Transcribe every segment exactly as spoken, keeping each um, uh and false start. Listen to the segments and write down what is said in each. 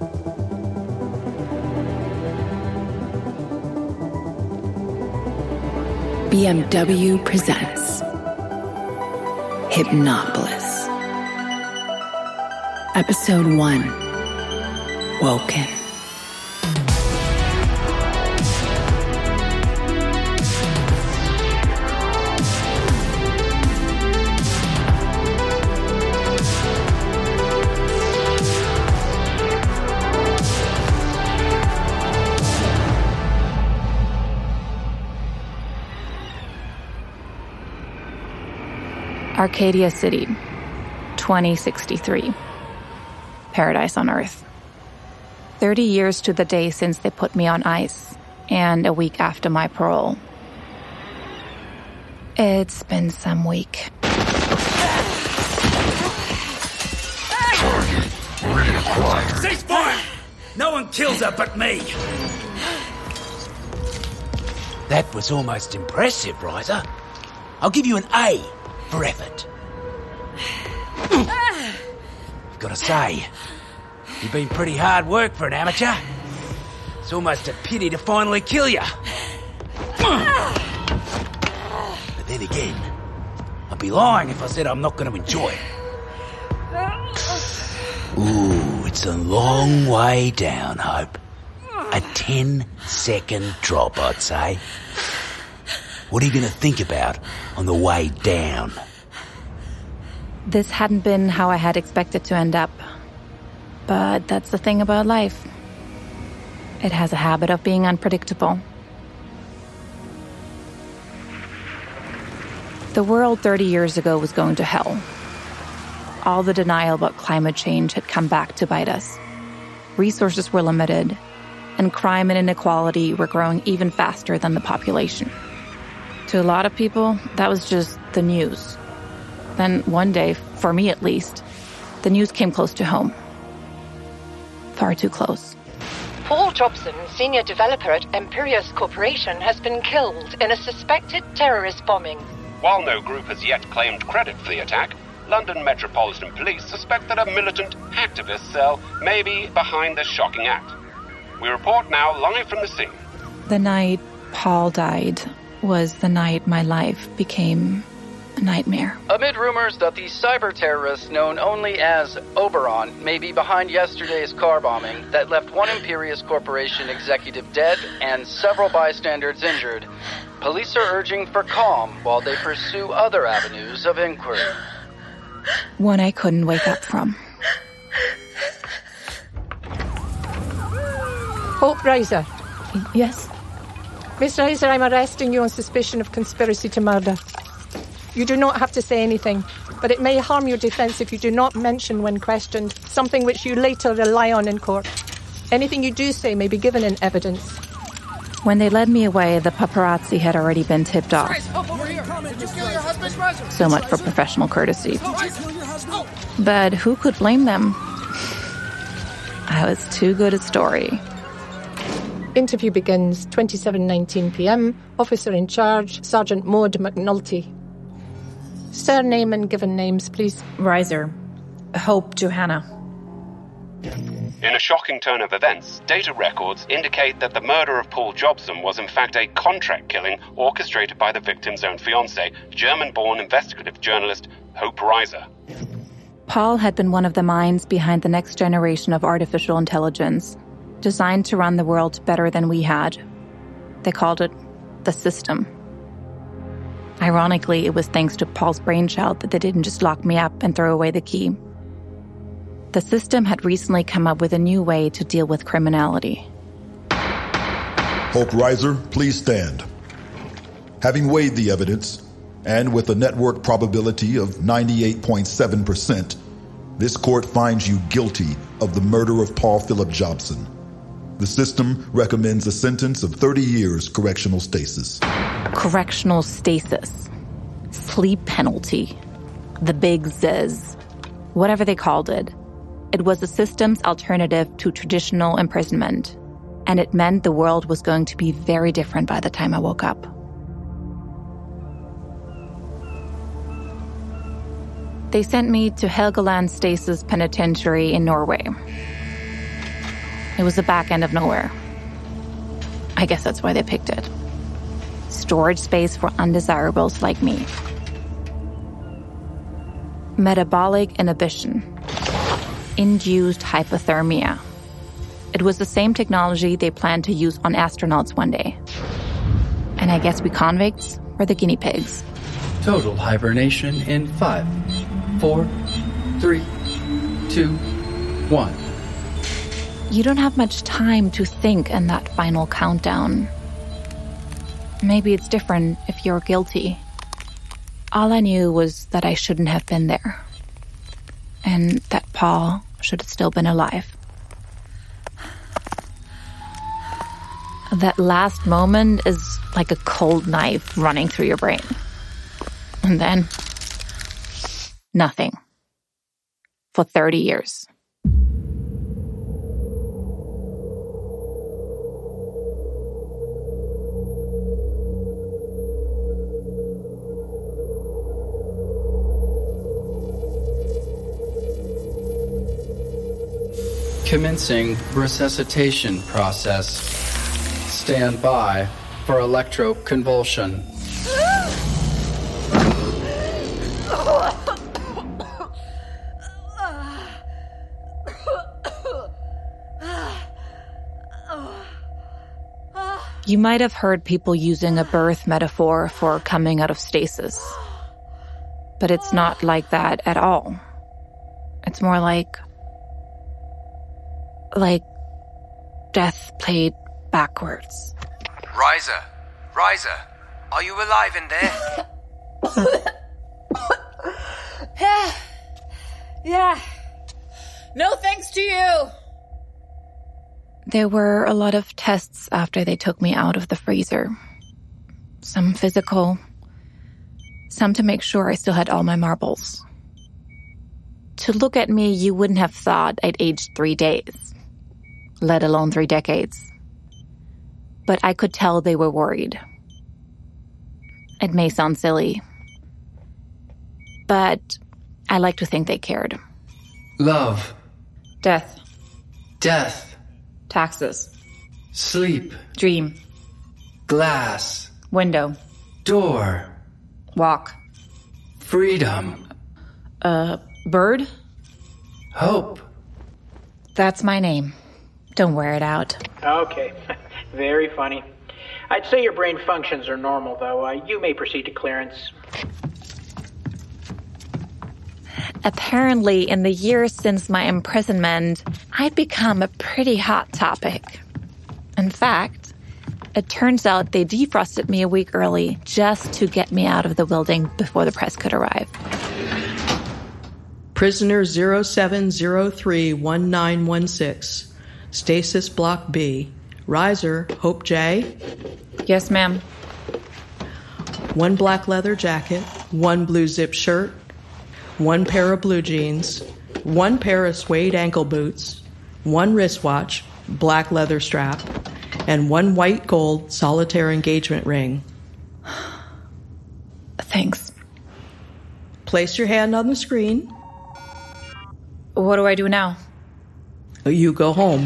B M W presents Hypnopolis. Episode one, Woken. Arcadia City, twenty sixty-three. Paradise on Earth. Thirty years to the day since they put me on ice, and a week after my parole. It's been some week. Target reacquired. Ceasefire! No one kills her but me! That was almost impressive, Ryder. I'll give you an A for effort. I've got to say, you've been pretty hard work for an amateur. It's almost a pity to finally kill you. But then again, I'd be lying if I said I'm not going to enjoy it. Ooh, it's a long way down, Hope. A ten-second drop, I'd say. What are you going to think about on the way down? This hadn't been how I had expected to end up. But that's the thing about life. It has a habit of being unpredictable. The world thirty years ago was going to hell. All the denial about climate change had come back to bite us. Resources were limited, and crime and inequality were growing even faster than the population. To a lot of people, that was just the news. Then one day, for me at least, the news came close to home. Far too close. Paul Jobson, senior developer at Imperius Corporation, has been killed in a suspected terrorist bombing. While no group has yet claimed credit for the attack, London Metropolitan Police suspect that a militant activist cell may be behind this shocking act. We report now live from the scene. The night Paul died was the night my life became a nightmare. Amid rumors that the cyber terrorist known only as Oberon may be behind yesterday's car bombing that left one Imperius Corporation executive dead and several bystanders injured, police are urging for calm while they pursue other avenues of inquiry. One I couldn't wake up from. Hope Reiser. Yes? Miss Reiser, I'm arresting you on suspicion of conspiracy to murder. You do not have to say anything, but it may harm your defence if you do not mention when questioned something which you later rely on in court. Anything you do say may be given in evidence. When they led me away, the paparazzi had already been tipped off. So much for professional courtesy. But who could blame them? I was too good a story. Interview begins twenty-seven nineteen p.m. Officer in charge, Sergeant Maud McNulty. Surname and given names, please. Reiser. Hope Johanna. In a shocking turn of events, data records indicate that the murder of Paul Jobson was in fact a contract killing orchestrated by the victim's own fiancée, German-born investigative journalist Hope Reiser. Paul had been one of the minds behind the next generation of artificial intelligence, designed to run the world better than we had. They called it the system. Ironically, it was thanks to Paul's brainchild that they didn't just lock me up and throw away the key. The system had recently come up with a new way to deal with criminality. Hope Reiser, please stand. Having weighed the evidence, and with a network probability of ninety-eight point seven percent, this court finds you guilty of the murder of Paul Philip Jobson. The system recommends a sentence of thirty years correctional stasis. Correctional stasis. Sleep penalty. The big Ziz. Whatever they called it. It was the system's alternative to traditional imprisonment. And it meant the world was going to be very different by the time I woke up. They sent me to Helgeland Stasis Penitentiary in Norway. It was the back end of nowhere. I guess that's why they picked it. Storage space for undesirables like me. Metabolic inhibition. Induced hypothermia. It was the same technology they planned to use on astronauts one day. And I guess we convicts were the guinea pigs. Total hibernation in five, four, three, two, one. You don't have much time to think in that final countdown. Maybe it's different if you're guilty. All I knew was that I shouldn't have been there. And that Paul should have still been alive. That last moment is like a cold knife running through your brain. And then, nothing. For thirty years. Commencing resuscitation process. Stand by for electroconvulsion. You might have heard people using a birth metaphor for coming out of stasis. But it's not like that at all. It's more like... like death played backwards. Riser! Riser! Are you alive in there? Yeah. Yeah. No thanks to you. There were a lot of tests after they took me out of the freezer. Some physical, some to make sure I still had all my marbles. To look at me, you wouldn't have thought I'd aged three days, let alone three decades. But I could tell they were worried. It may sound silly, but I like to think they cared. Love. Death. Death. Taxes. Sleep. Dream. Glass. Window. Door. Walk. Freedom. Uh, bird? Hope. That's my name. Don't wear it out. Okay. Very funny. I'd say your brain functions are normal, though. Uh, you may proceed to clearance. Apparently, in the years since my imprisonment, I'd become a pretty hot topic. In fact, it turns out they defrosted me a week early just to get me out of the building before the press could arrive. Prisoner zero seven zero three one nine one six, Stasis Block B. Riser, Hope J. Yes, ma'am. One black leather jacket, one blue zip shirt, one pair of blue jeans, one pair of suede ankle boots, one wristwatch, black leather strap, and one white gold solitaire engagement ring. Thanks. Place your hand on the screen. What do I do now? You go home.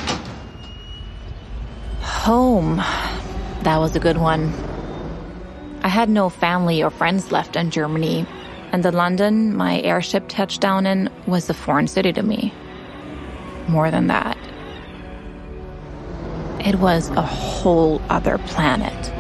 Home. That was a good one. I had no family or friends left in Germany, and the London my airship touched down in was a foreign city to me. More than that, it was a whole other planet.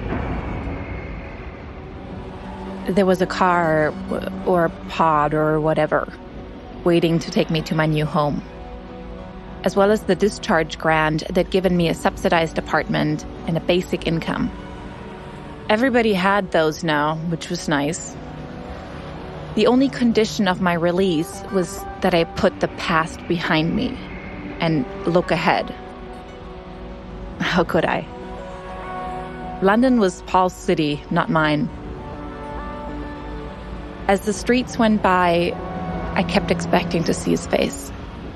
There was a car or a pod or whatever waiting to take me to my new home, as well as the discharge grant that given me a subsidized apartment and a basic income. Everybody had those now, which was nice. The only condition of my release was that I put the past behind me and look ahead. How could I? London was Paul's city, not mine. As the streets went by, I kept expecting to see his face.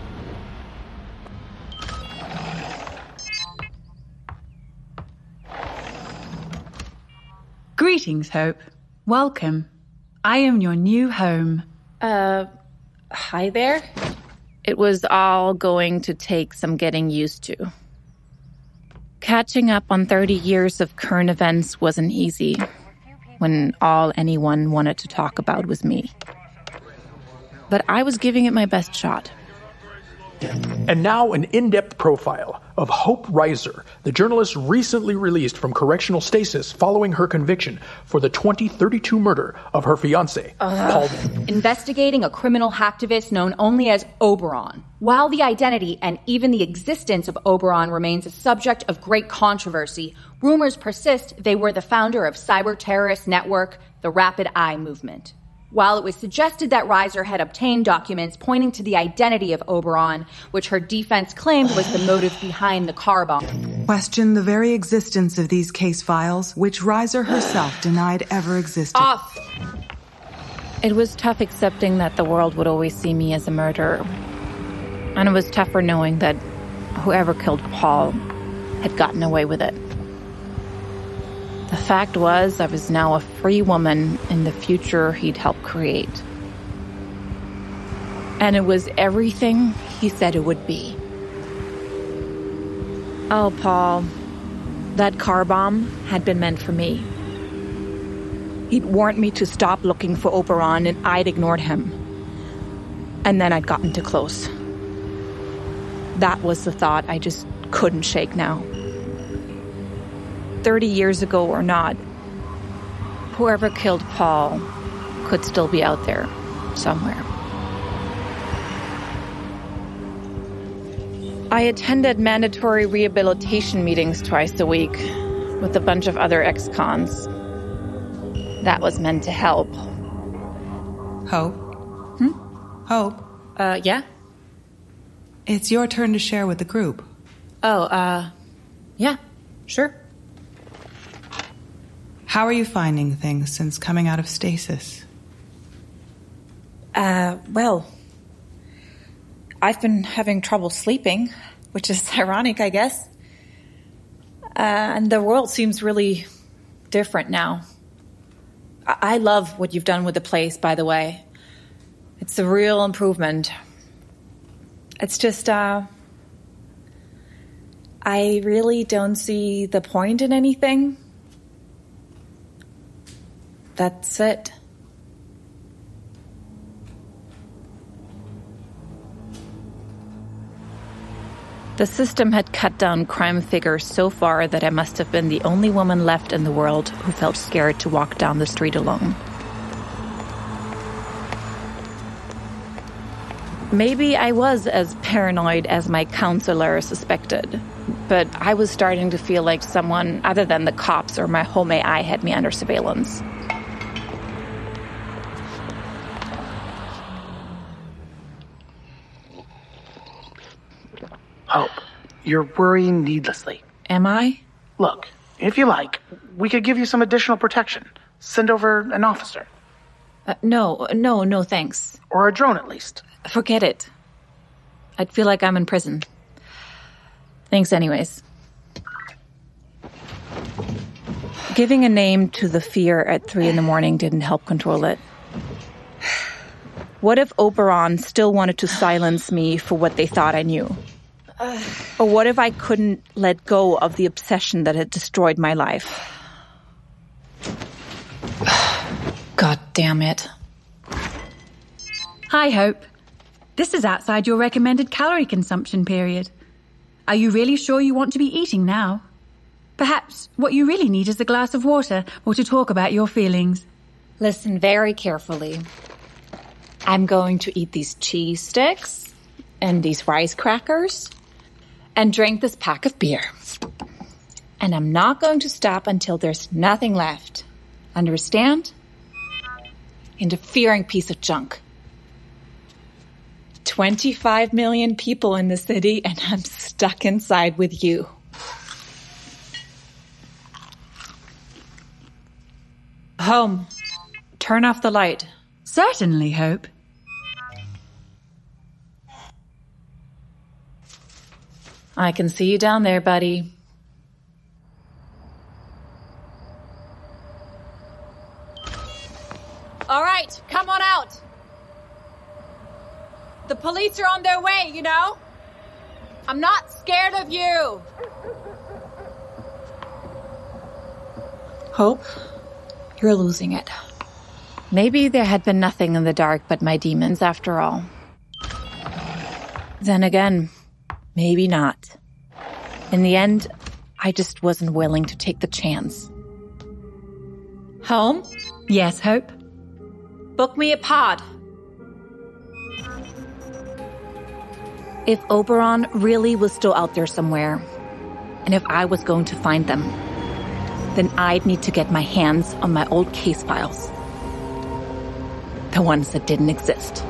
Greetings, Hope. Welcome. I am your new home. Uh, hi there? It was all going to take some getting used to. Catching up on thirty years of current events wasn't easy when all anyone wanted to talk about was me. But I was giving it my best shot. And now an in-depth profile of Hope Reiser, the journalist recently released from correctional stasis following her conviction for the twenty thirty-two murder of her fiancé, Paul. Investigating a criminal hacktivist known only as Oberon. While the identity and even the existence of Oberon remains a subject of great controversy, rumors persist they were the founder of cyber-terrorist network, the Rapid Eye Movement. While it was suggested that Reiser had obtained documents pointing to the identity of Oberon, which her defense claimed was the motive behind the car bomb. Question the very existence of these case files, which Reiser herself denied ever existed. Off! It was tough accepting that the world would always see me as a murderer. And it was tougher knowing that whoever killed Paul had gotten away with it. The fact was, I was now a free woman in the future he'd helped create. And it was everything he said it would be. Oh, Paul, that car bomb had been meant for me. He'd warned me to stop looking for Oberon, and I'd ignored him. And then I'd gotten too close. That was the thought I just couldn't shake now. Thirty years ago or not, whoever killed Paul could still be out there somewhere. I attended mandatory rehabilitation meetings twice a week with a bunch of other ex-cons. That was meant to help. Hope? Hmm? Hope? Uh, yeah? It's your turn to share with the group. Oh, uh, yeah, sure. How are you finding things since coming out of stasis? Uh, well, I've been having trouble sleeping, which is ironic, I guess. Uh, and the world seems really different now. I-, I love what you've done with the place, by the way. It's a real improvement. It's just, uh, I really don't see the point in anything. That's it. The system had cut down crime figures so far that I must have been the only woman left in the world who felt scared to walk down the street alone. Maybe I was as paranoid as my counselor suspected, but I was starting to feel like someone other than the cops or my home A I had me under surveillance. Hope, you're worrying needlessly. Am I? Look, if you like, we could give you some additional protection. Send over an officer. Uh, no, no, no thanks. Or a drone at least. Forget it. I'd feel like I'm in prison. Thanks anyways. Giving a name to the fear at three in the morning didn't help control it. What if Oberon still wanted to silence me for what they thought I knew? Or what if I couldn't let go of the obsession that had destroyed my life? God damn it. Hi, Hope. This is outside your recommended calorie consumption period. Are you really sure you want to be eating now? Perhaps what you really need is a glass of water or to talk about your feelings. Listen very carefully. I'm going to eat these cheese sticks and these rice crackers and drink this pack of beer. And I'm not going to stop until there's nothing left. Understand? Interfering piece of junk. twenty-five million people in the city, and I'm stuck inside with you. Home. Turn off the light. Certainly, Hope. I can see you down there, buddy. All right, come on out. The police are on their their way, you know? I'm not scared of you. Hope, you're losing it. Maybe there had been nothing in the dark but my demons after all. Then again, maybe not. In the end, I just wasn't willing to take the chance. Home? Yes, Hope? Book me a pod. If Oberon really was still out there somewhere, and if I was going to find them, then I'd need to get my hands on my old case files. The ones that didn't exist.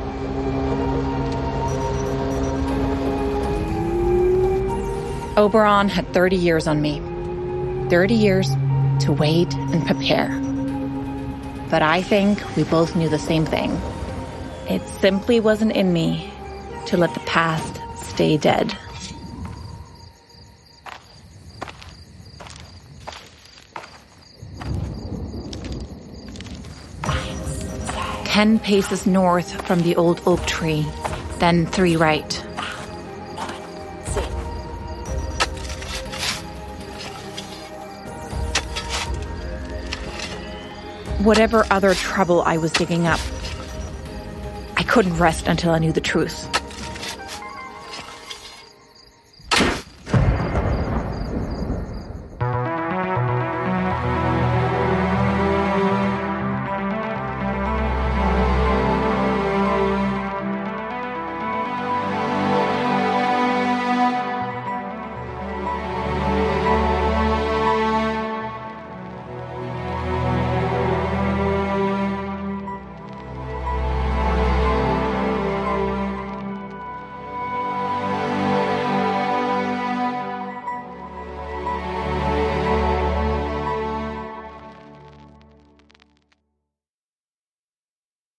Oberon had thirty years on me. thirty years to wait and prepare. But I think we both knew the same thing. It simply wasn't in me to let the past stay dead. Ten paces north from the old oak tree, then three right. Whatever other trouble I was digging up, I couldn't rest until I knew the truth.